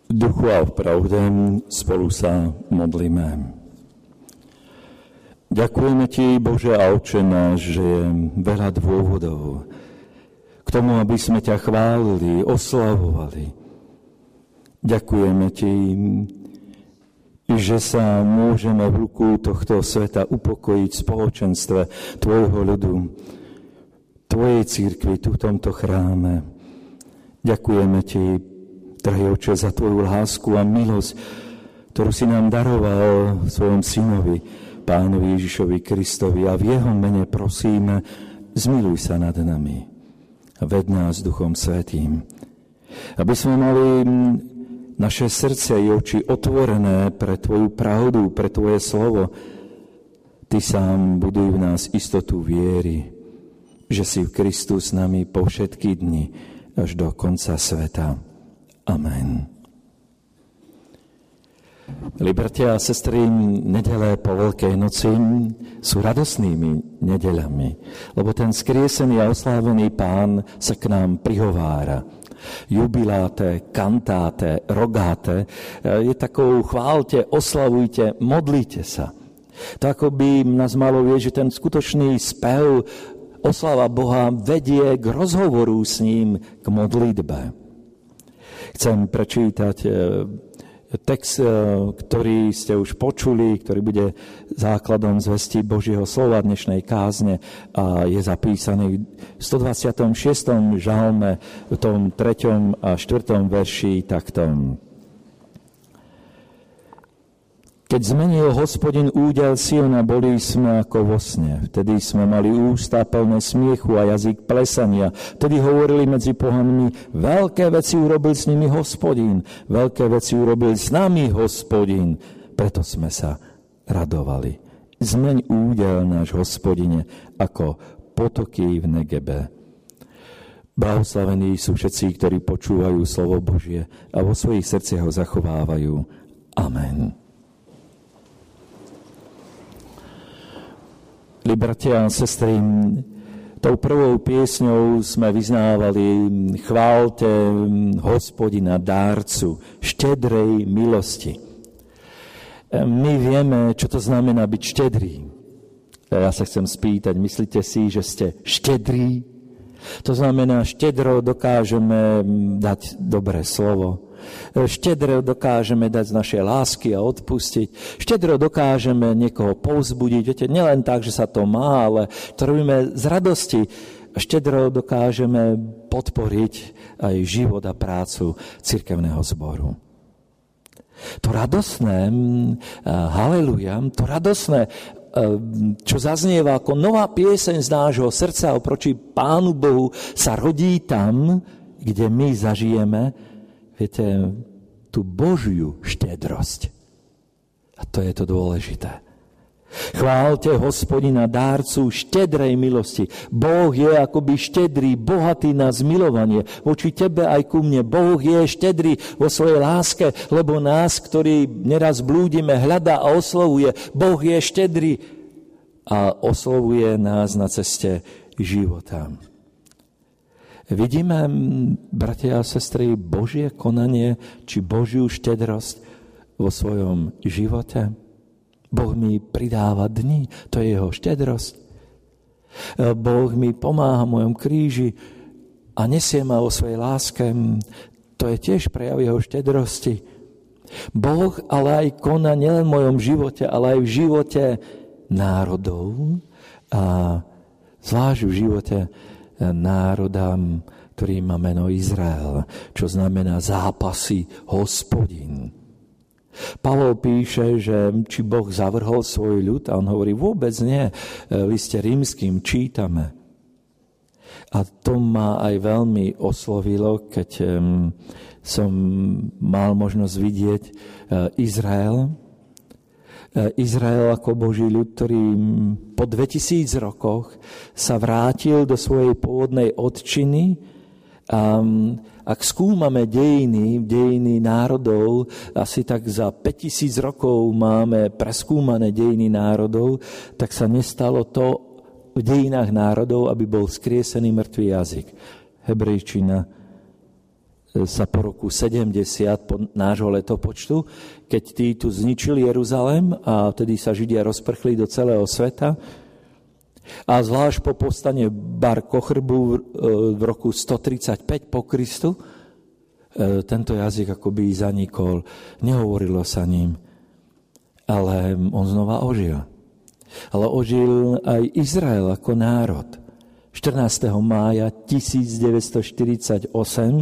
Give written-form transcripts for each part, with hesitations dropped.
Duchu a v pravde spolu sa modlíme. Ďakujeme Ti, Bože a Otče náš, že je veľa dôvodov k tomu, aby sme ťa chválili, oslavovali. Ďakujeme Ti, že sa môžeme v ruku tohto sveta upokojiť v spoločenstve Tvojho ľudu, Tvojej cirkvi tu v tomto chráme. Ďakujeme Ti, drahý Otče, za Tvoju lásku a milosť, ktorú si nám daroval v svojom synovi, Pánovi Ježišovi Kristovi, a v jeho mene prosíme, zmiluj sa nad nami a ved nás Duchom Svätým, aby sme mali naše srdce i oči otvorené pre Tvoju pravdu, pre Tvoje slovo. Ty sám buduj v nás istotu viery, že si v Kristu s nami po všetky dni až do konca sveta. Amen. Milí bratia a sestry, nedele po Veľkej noci sú radosnými nedeľami, lebo ten skriesený a oslávený Pán sa k nám prihovára. Jubiláte, kantáte, rogáte je takou chválte, oslavujte, modlite sa. To ako by nás malo vieť, že ten skutočný spev, oslava Boha vedie k rozhovoru s ním, k modlitbe. Chcem prečítať text, ktorý ste už počuli, ktorý bude základom zvesti Božieho slova dnešnej kázne a je zapísaný v 126. žalme v tom 3. a 4. verši takto. Keď zmenil Hospodin údel Siona, boli sme ako vo sne. Vtedy sme mali ústa plné smiechu a jazyk plesania. Vtedy hovorili medzi pohanmi, veľké veci urobil s nimi Hospodin, veľké veci urobil s nami Hospodin. Preto sme sa radovali. Zmeň údel náš, Hospodine, ako potoky v Negebe. Blahoslavení sú všetci, ktorí počúvajú slovo Božie a vo svojich srdciach ho zachovávajú. Amen. Bratia a sestry, tou prvou piesňou sme vyznávali chválte Hospodina, dárcu, štedrej milosti. My vieme, čo to znamená byť štedrý. Ja sa chcem spýtať, myslíte si, že ste štedrí? To znamená, štedro dokážeme dať dobré slovo. Štedro dokážeme dať z našej lásky a odpustiť. Štedro dokážeme niekoho povzbudiť. Viete, nielen tak, že sa to má, ale to robíme z radosti. Štedro dokážeme podporiť aj život a prácu cirkevného zboru. To radosné, haleluja, to radosné, čo zaznieva ako nová pieseň z nášho srdca oproti Pánu Bohu, sa rodí tam, kde my zažijeme, viete, tú Božiu štedrosť. A to je to dôležité. Chválte Hospodina, dárcu štedrej milosti. Boh je akoby štedrý, bohatý na zmilovanie voči tebe aj ku mne. Boh je štedrý vo svojej láske, lebo nás, ktorí neraz blúdime, hľadá a oslovuje. Boh je štedrý a oslovuje nás na ceste života. Vidíme, bratia a sestry, Božie konanie či Božiu štedrosť vo svojom živote. Boh mi pridáva dni, to je jeho štedrosť. Boh mi pomáha v mojom kríži a nesie ma o svojej láske, to je tiež prejav jeho štedrosti. Boh ale aj koná nielen v mojom živote, ale aj v živote národov a zvlášť v živote národa, ktorý má meno Izrael, čo znamená zápasy Hospodin. Pavol píše, že či Boh zavrhol svoj ľud, a on hovorí, vôbec nie. V liste rímskym čítame. A to ma aj veľmi oslovilo, keď som mal možnosť vidieť Izrael. Izrael ako Boží ľud, ktorý po 2000 rokoch sa vrátil do svojej pôvodnej otčiny. Ak skúmame dejiny národov, asi tak za 5000 rokov máme preskúmané dejiny národov, tak sa nestalo to v dejinách národov, aby bol skriesený mŕtvý jazyk. Hebrejčina sa po roku 70 po nášho letopočtu, keď tí tu zničili Jeruzalém a vtedy sa Židia rozprchli do celého sveta. A zvlášť po povstane Bar Kochrbu v roku 135 po Kristu tento jazyk akoby zanikol. Nehovorilo sa ním, ale on znova ožil. Ale ožil aj Izrael ako národ. 14. mája 1948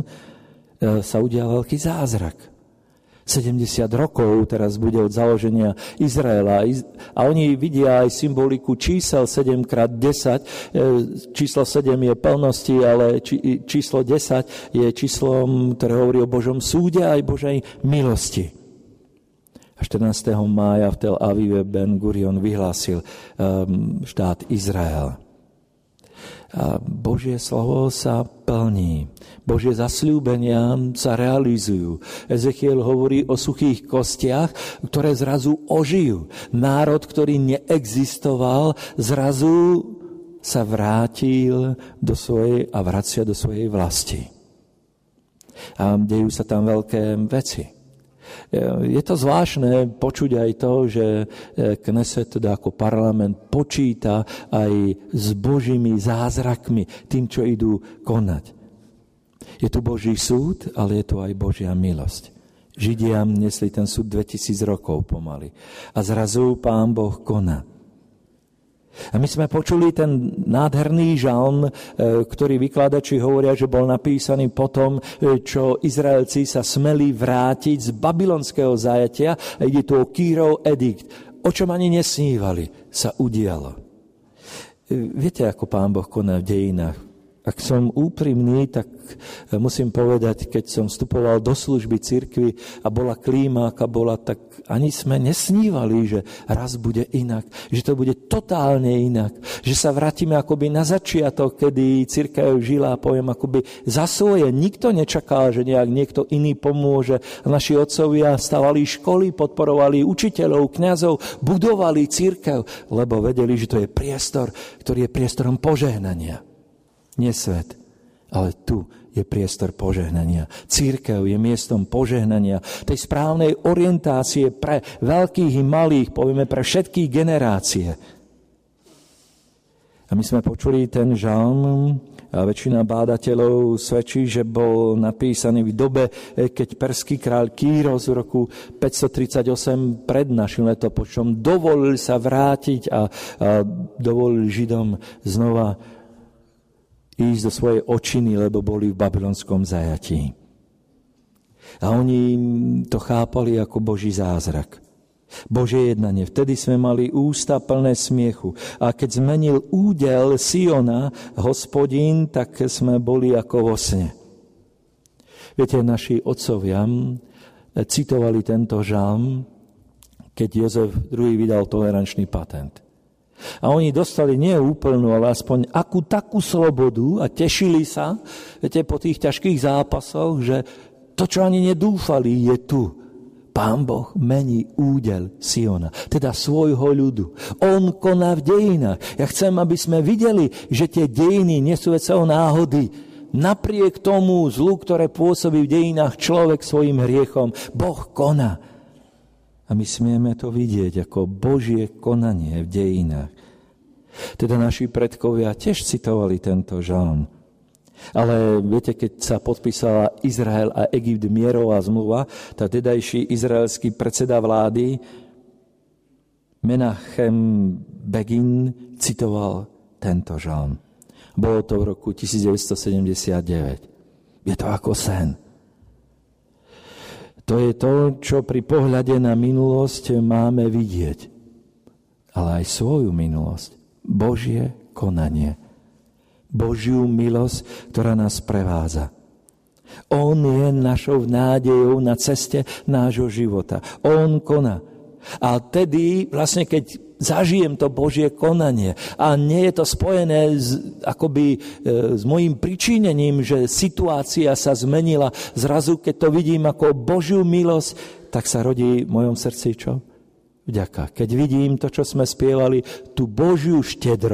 sa udial veľký zázrak. 70 rokov teraz bude od založenia Izraela a oni vidia aj symboliku čísel 7x10. Číslo 7 je plnosti, ale číslo 10 je číslom, ktoré hovorí o Božom súde a aj Božej milosti. A 14. mája v Tel Avive Ben Gurion vyhlásil štát Izrael. A Božie slovo sa plní. Božie zasľúbenia sa realizujú. Ezechiel hovorí o suchých kostiach, ktoré zrazu ožijú. Národ, ktorý neexistoval, zrazu sa vrátil do svojej a vracia do svojej vlasti. A dejú sa tam veľké veci. Je to zvláštne počuť aj to, že Kneset, teda ako parlament, počíta aj s Božími zázrakmi, tým, čo idú konať. Je tu Boží súd, ale je tu aj Božia milosť. Židia nesli ten súd 2000 rokov pomaly. A zrazu Pán Boh koná. A my sme počuli ten nádherný žalm, ktorý vykladači hovoria, že bol napísaný potom, čo Izraelci sa smeli vrátiť z babylonského zajatia. A ide tu o Kírov edikt. O čom ani nesnívali, sa udialo. Viete, ako Pán Boh koná v dejinách? Ak som úprimný, tak musím povedať, keď som vstupoval do služby cirkvi a bola klíma, aká bola, tak ani sme nesnívali, že raz bude inak, že to bude totálne inak, že sa vrátime akoby na začiatok, kedy cirkev žila, poviem, akoby za svoje. Nikto nečakal, že nejak niekto iný pomôže. Naši otcovia stavali školy, podporovali učiteľov, kňazov, budovali cirkev, lebo vedeli, že to je priestor, ktorý je priestorom požehnania. Nie svet, ale tu je priestor požehnania. Cirkev je miestom požehnania, tej správnej orientácie pre veľkých i malých, povieme pre všetky generácie. A my sme počuli ten žalm a väčšina bádateľov svedčí, že bol napísaný v dobe, keď perský kráľ Kýros v roku 538 pred našim letopočtom dovolil sa vrátiť a dovolil Židom znova ísť do svojej očiny, lebo boli v babylonskom zajatí. A oni to chápali ako Boží zázrak. Božie jednanie. Vtedy sme mali ústa plné smiechu. A keď zmenil údel Siona Hospodín, tak sme boli ako vo sne. Viete, naši otcovia citovali tento žalm, keď Jozef II vydal tolerančný patent. A oni dostali nie úplnú, ale aspoň akú takú slobodu a tešili sa, viete, po tých ťažkých zápasoch, že to, čo ani nedúfali, je tu. Pán Boh mení údel Siona, teda svojho ľudu. On koná v dejinách. Ja chcem, aby sme videli, že tie dejiny nie sú vecou náhody. Napriek tomu zlu, ktoré pôsobí v dejinách človek svojim hriechom, Boh koná. A my smieme to vidieť ako Božie konanie v dejinách. Teda naši predkovia tiež citovali tento žalm. Ale viete, keď sa podpísala Izrael a Egypt mierová zmluva, tak tedajší izraelský predseda vlády Menachem Begin citoval tento žalm. Bolo to v roku 1979. Je to ako sen. To je to, čo pri pohľade na minulosť máme vidieť. Ale aj svoju minulosť. Božie konanie. Božiu milosť, ktorá nás prevádza. On je našou nádejou na ceste nášho života. On koná. A tedy, vlastne keď zažijem to Božie konanie a nie je to spojené s mojím pričinením, že situácia sa zmenila, zrazu keď to vidím ako Božiu milosť, tak sa rodí v mojom srdci čo? Vďaka. Keď vidím to, čo sme spievali, tú Božiu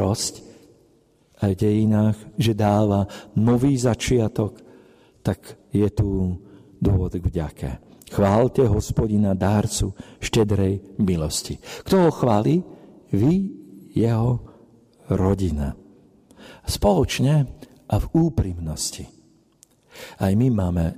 štedrosť aj v dejinách, že dáva nový začiatok, tak je tu dôvod k vďake. Chválte Hospodina, dárcu štedrej milosti. Kto ho chváli? Vy, jeho rodina. Spoločne a v úprimnosti. Aj my máme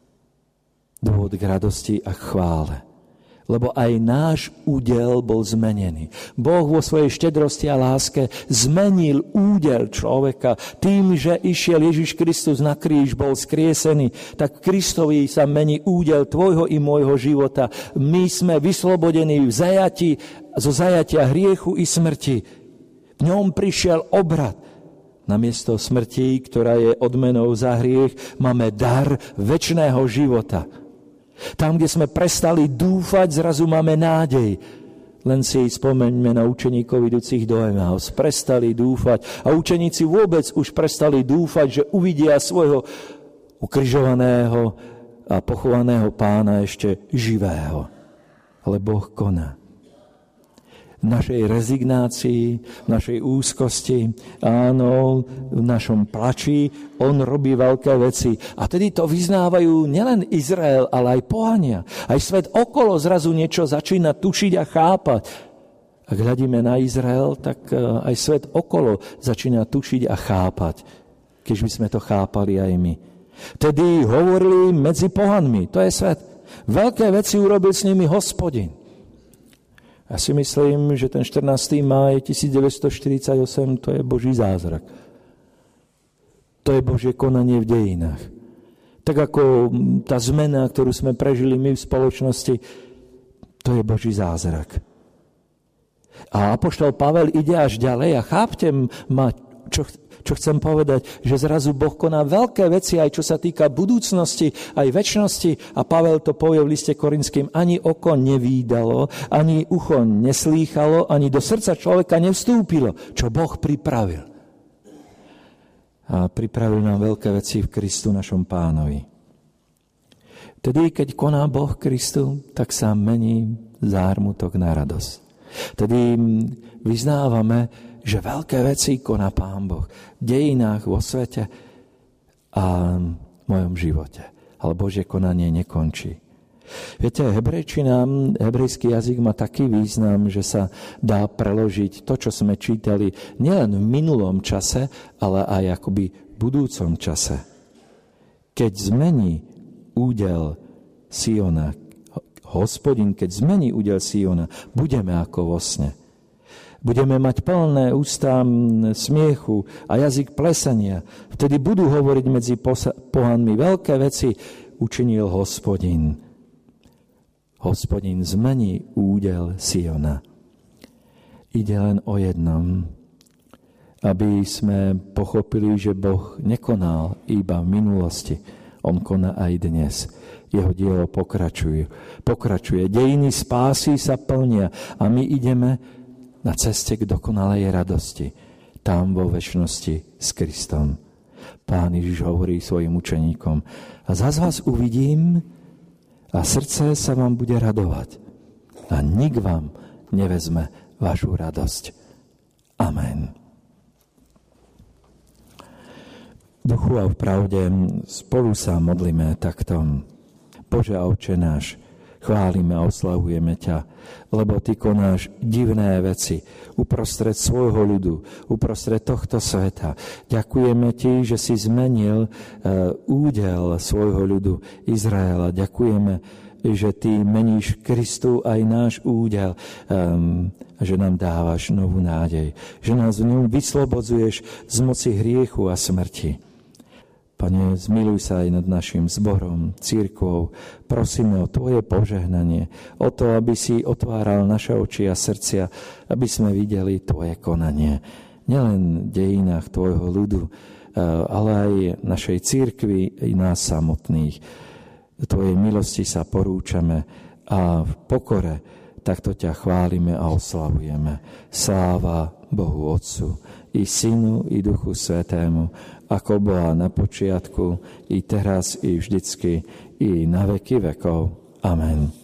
dôvod k radosti a chvále. Lebo aj náš údel bol zmenený. Boh vo svojej štedrosti a láske zmenil údel človeka tým, že išiel Ježiš Kristus na kríž, bol skriesený. Tak Kristovi sa mení údel tvojho i môjho života. My sme vyslobodení zo zajatia hriechu i smrti. V ňom prišiel obrad. Namiesto smrti, ktorá je odmenou za hriech, máme dar večného života. Tam, kde sme prestali dúfať, zrazu máme nádej. Len si spomeňme na učeníkov idúcich do Emaus. Prestali dúfať a učeníci vôbec už prestali dúfať, že uvidia svojho ukrižovaného a pochovaného Pána ešte živého. Ale Boh koná. V našej rezignácii, v našej úzkosti, áno, v našom plači, on robí veľké veci. A tedy to vyznávajú nielen Izrael, ale aj pohania. Aj svet okolo zrazu niečo začína tušiť a chápať. Ak hľadíme na Izrael, tak aj svet okolo začína tušiť a chápať. Keď by sme to chápali aj my. Tedy hovorili medzi pohanmi, to je svet. Veľké veci urobil s nimi Hospodin. Ja si myslím, že ten 14. máj 1948 to je Boží zázrak. To je Božie konanie v dejinách. Tak ako tá zmena, ktorú sme prežili my v spoločnosti, to je Boží zázrak. A apoštol Pavel ide až ďalej a chápte ma, čo chcem povedať, že zrazu Boh koná veľké veci, aj čo sa týka budúcnosti, aj večnosti. A Pavel to povie v liste Korinským, ani oko nevídalo, ani ucho neslýchalo, ani do srdca človeka nevstúpilo, čo Boh pripravil. A pripravil nám veľké veci v Kristu, našom Pánovi. Tedy, keď koná Boh Kristu, tak sa mení zármutok na radosť. Tedy vyznávame, že veľké veci koná Pán Boh v dejinách, vo svete a v mojom živote. Ale Božie konanie nekončí. Viete, hebrejský jazyk má taký význam, že sa dá preložiť to, čo sme čítali nielen v minulom čase, ale aj akoby v budúcom čase. Keď zmení údel Siona, Hospodin, keď zmení údel Siona, budeme ako vo sne. Budeme mať plné ústa smiechu a jazyk plesania. Vtedy budú hovoriť medzi pohanmi veľké veci, učinil Hospodin. Hospodin zmení údel Siona. Ide len o jednom, aby sme pochopili, že Boh nekonal iba v minulosti. On koná aj dnes. Jeho dielo pokračuje. Dejiny spásy sa plnia a my ideme na ceste k dokonalej radosti, tam vo večnosti s Kristom. Pán Ježiš hovorí svojim učeníkom, a zas vás uvidím a srdce sa vám bude radovať a nik vám nevezme vašu radosť. Amen. V duchu a v pravde spolu sa modlíme takto. Bože a Otče náš, chválime a oslavujeme ťa, lebo ty konáš divné veci uprostred svojho ľudu, uprostred tohto sveta. Ďakujeme ti, že si zmenil údel svojho ľudu Izraela. Ďakujeme, že ty meníš Kristu aj náš údel, že nám dávaš novú nádej, že nás v ňom vyslobodzuješ z moci hriechu a smrti. Pane, zmiluj sa aj nad našim zborom, cirkvou. Prosíme o tvoje požehnanie, o to, aby si otváral naše oči a srdcia, aby sme videli tvoje konanie. Nielen v dejinách tvojho ľudu, ale aj našej cirkvi i nás samotných. Tvojej milosti sa porúčame a v pokore takto ťa chválime a oslavujeme. Sláva Bohu Otcu, i Synu, i Duchu Svätému, ako bola na počiatku, i teraz, i vždycky, i na veky vekov. Amen.